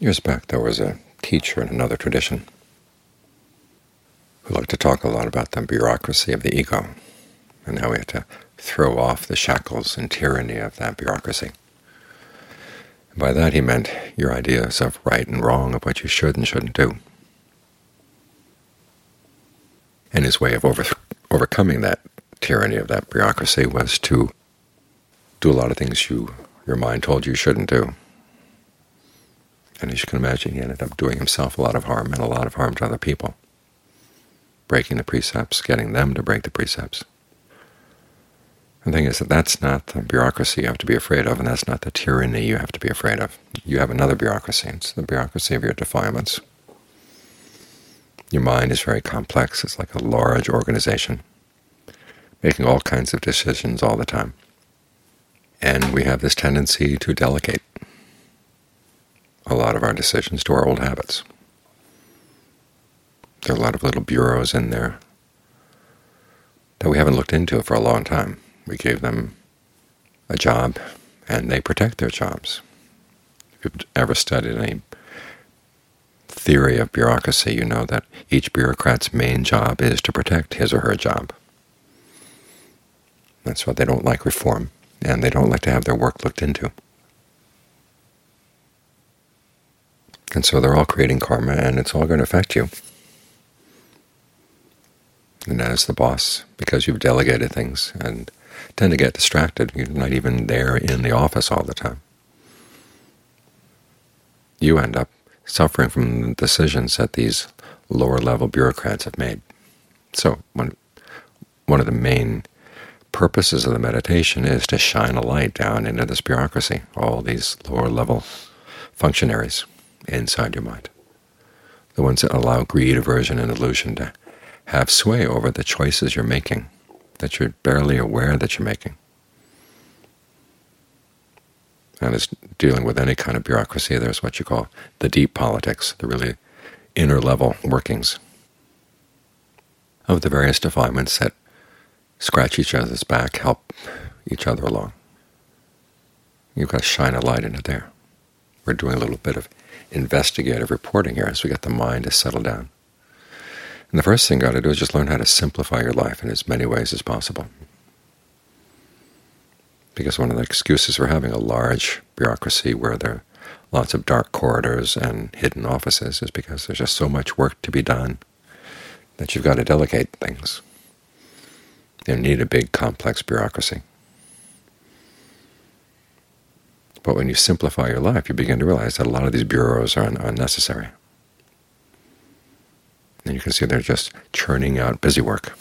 Years back there was a teacher in another tradition who liked to talk a lot about the bureaucracy of the ego and how we have to throw off the shackles and tyranny of that bureaucracy. And by that he meant your ideas of right and wrong, of what you should and shouldn't do. And his way of overcoming that tyranny of that bureaucracy was to do a lot of things your mind told you shouldn't do. And as you can imagine, he ended up doing himself a lot of harm and a lot of harm to other people, breaking the precepts, getting them to break the precepts. The thing is that that's not the bureaucracy you have to be afraid of, and that's not the tyranny you have to be afraid of. You have another bureaucracy. It's the bureaucracy of your defilements. Your mind is very complex. It's like a large organization, making all kinds of decisions all the time. And we have this tendency to delegate a lot of our decisions to our old habits. There are a lot of little bureaus in there that we haven't looked into for a long time. We gave them a job, and they protect their jobs. If you've ever studied any theory of bureaucracy, you know that each bureaucrat's main job is to protect his or her job. That's why they don't like reform, and they don't like to have their work looked into. And so they're all creating karma, and it's all going to affect you. And as the boss, because you've delegated things and tend to get distracted, you're not even there in the office all the time, you end up suffering from the decisions that these lower-level bureaucrats have made. So one of the main purposes of the meditation is to shine a light down into this bureaucracy, all these lower-level functionaries inside your mind, the ones that allow greed, aversion, and illusion to have sway over the choices you're making, that you're barely aware that you're making. And as dealing with any kind of bureaucracy, there's what you call the deep politics, the really inner-level workings of the various defilements that scratch each other's back, help each other along. You've got to shine a light into there. We're doing a little bit of investigative reporting here as we get the mind to settle down. And the first thing you've got to do is just learn how to simplify your life in as many ways as possible. Because one of the excuses for having a large bureaucracy where there are lots of dark corridors and hidden offices is because there's just so much work to be done that you've got to delegate things. You need a big, complex bureaucracy. But when you simplify your life, you begin to realize that a lot of these bureaus are unnecessary. And you can see they're just churning out busy work.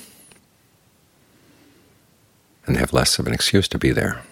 And they have less of an excuse to be there.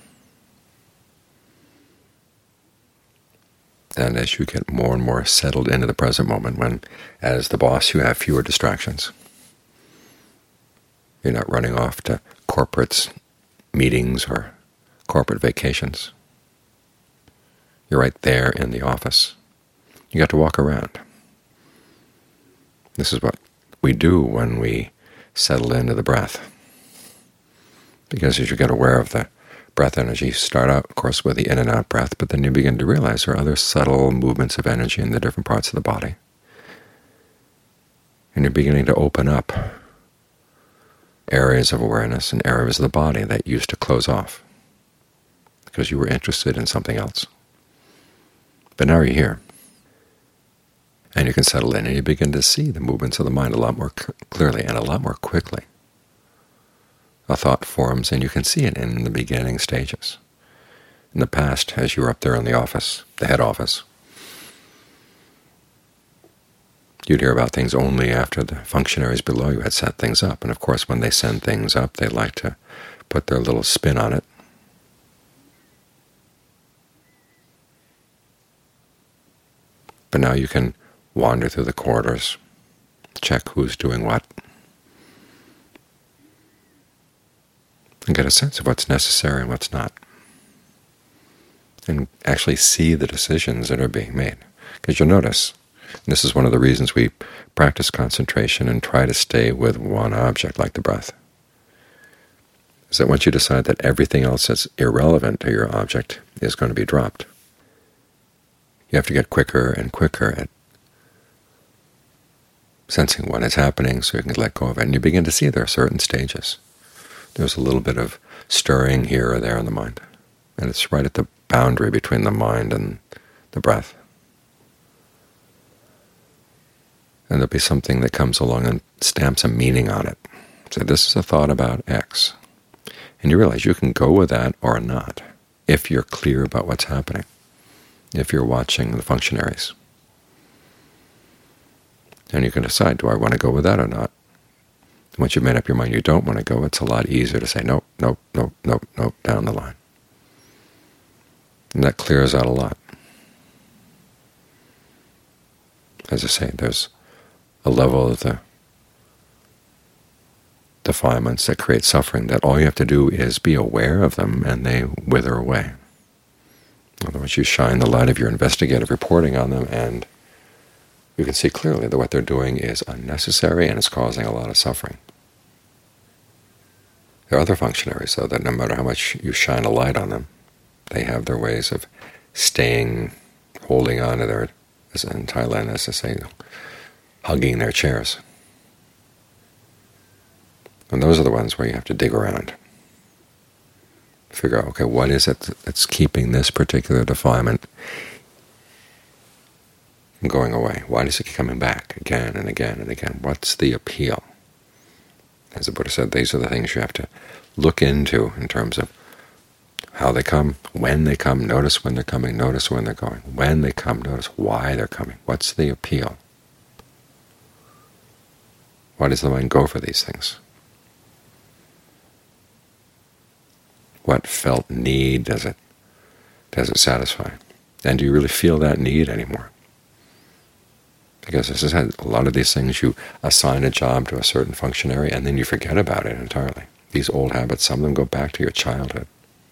And as you get more and more settled into the present moment, when, as the boss, you have fewer distractions, you're not running off to corporate meetings or corporate vacations. You're right there in the office. You got to walk around. This is what we do when we settle into the breath. Because as you get aware of the breath energy, you start out, of course, with the in and out breath, but then you begin to realize there are other subtle movements of energy in the different parts of the body. And you're beginning to open up areas of awareness and areas of the body that used to close off because you were interested in something else. But now you're here, and you can settle in, and you begin to see the movements of the mind a lot more clearly and a lot more quickly. A thought forms, and you can see it in the beginning stages. In the past, as you were up there in the office, the head office, you'd hear about things only after the functionaries below you had set things up. And of course, when they send things up, they like to put their little spin on it. But now you can wander through the corridors, check who's doing what, and get a sense of what's necessary and what's not, and actually see the decisions that are being made. Because you'll notice, and this is one of the reasons we practice concentration and try to stay with one object like the breath, is that once you decide that everything else that's irrelevant to your object is going to be dropped, You have to get quicker and quicker at sensing what is happening so you can let go of it. And you begin to see there are certain stages. There's a little bit of stirring here or there in the mind, and it's right at the boundary between the mind and the breath. And there'll be something that comes along and stamps a meaning on it. So this is a thought about X. And you realize you can go with that or not if you're clear about what's happening, if you're watching the functionaries. And you can decide, do I want to go with that or not? Once you've made up your mind you don't want to go, it's a lot easier to say nope, nope, nope, nope, nope, down the line. And that clears out a lot. As I say, there's a level of the defilements that create suffering that all you have to do is be aware of them and they wither away. Otherwise you shine the light of your investigative reporting on them and you can see clearly that what they're doing is unnecessary and it's causing a lot of suffering. There are other functionaries, though, that no matter how much you shine a light on them, they have their ways of staying, holding on to their, as in Thailand, as I say, hugging their chairs. And those are the ones where you have to dig around. Figure out, okay, what is it that's keeping this particular defilement from going away? Why does it keep coming back again and again and again? What's the appeal? As the Buddha said, these are the things you have to look into in terms of how they come, when they come, notice when they're coming, notice when they're going. When they come, notice why they're coming. What's the appeal? Why does the mind go for these things? What felt need does it satisfy? And do you really feel that need anymore? Because as I said, a lot of these things you assign a job to a certain functionary and then you forget about it entirely. These old habits, some of them go back to your childhood.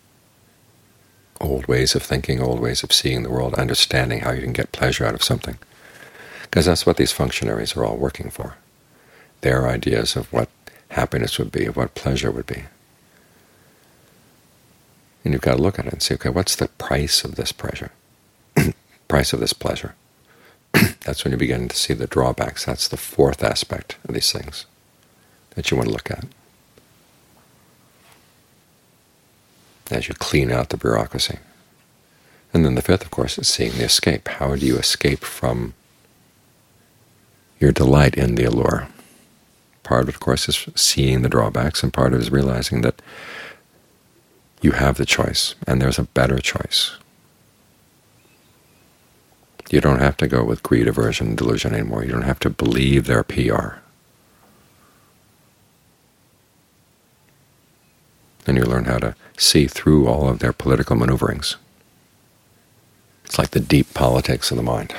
Old ways of thinking, old ways of seeing the world, understanding how you can get pleasure out of something. Because that's what these functionaries are all working for. Their ideas of what happiness would be, of what pleasure would be. And you've got to look at it and say, okay, what's the price of this pleasure? Price of this pleasure. That's when you begin to see the drawbacks. That's the fourth aspect of these things that you want to look at as you clean out the bureaucracy. And then the fifth, of course, is seeing the escape. How do you escape from your delight in the allure? Part of it, of course, is seeing the drawbacks, and part of it is realizing that you have the choice, and there's a better choice. You don't have to go with greed, aversion, and delusion anymore. You don't have to believe their PR. And you learn how to see through all of their political maneuverings. It's like the deep politics of the mind.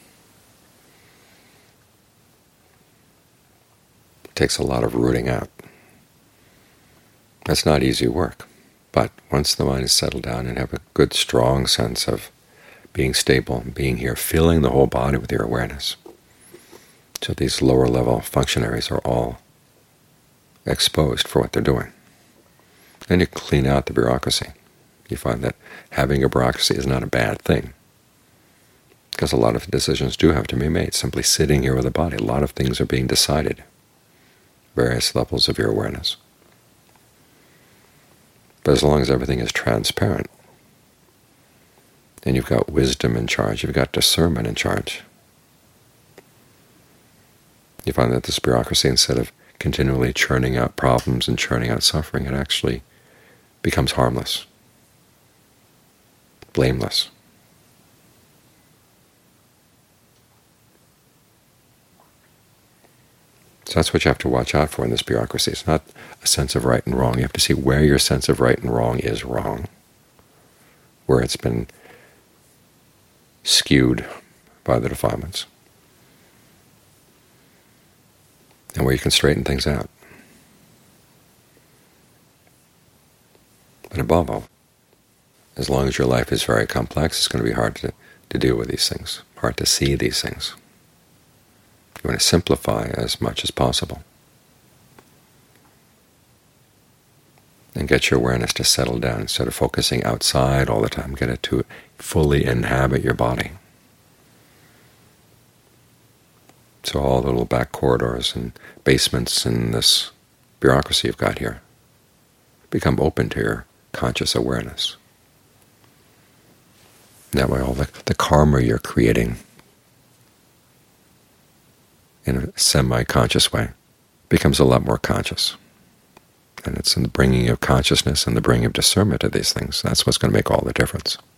It takes a lot of rooting out. That's not easy work. But once the mind is settled down and have a good, strong sense of being stable, being here, filling the whole body with your awareness. So these lower-level functionaries are all exposed for what they're doing. And you clean out the bureaucracy. You find that having a bureaucracy is not a bad thing, because a lot of decisions do have to be made. Simply sitting here with the body, a lot of things are being decided, various levels of your awareness. But as long as everything is transparent, and you've got wisdom in charge, you've got discernment in charge, you find that this bureaucracy, instead of continually churning out problems and churning out suffering, it actually becomes harmless, blameless. So that's what you have to watch out for in this bureaucracy. It's not a sense of right and wrong. You have to see where your sense of right and wrong is wrong, where it's been skewed by the defilements, and where you can straighten things out. But above all, as long as your life is very complex, it's going to be hard to deal with these things, hard to see these things. You want to simplify as much as possible and get your awareness to settle down instead of focusing outside all the time. Get it to fully inhabit your body. So all the little back corridors and basements in this bureaucracy you've got here become open to your conscious awareness. And that way all the karma you're creating in a semi-conscious way becomes a lot more conscious. And it's in the bringing of consciousness and the bringing of discernment of these things. That's what's going to make all the difference.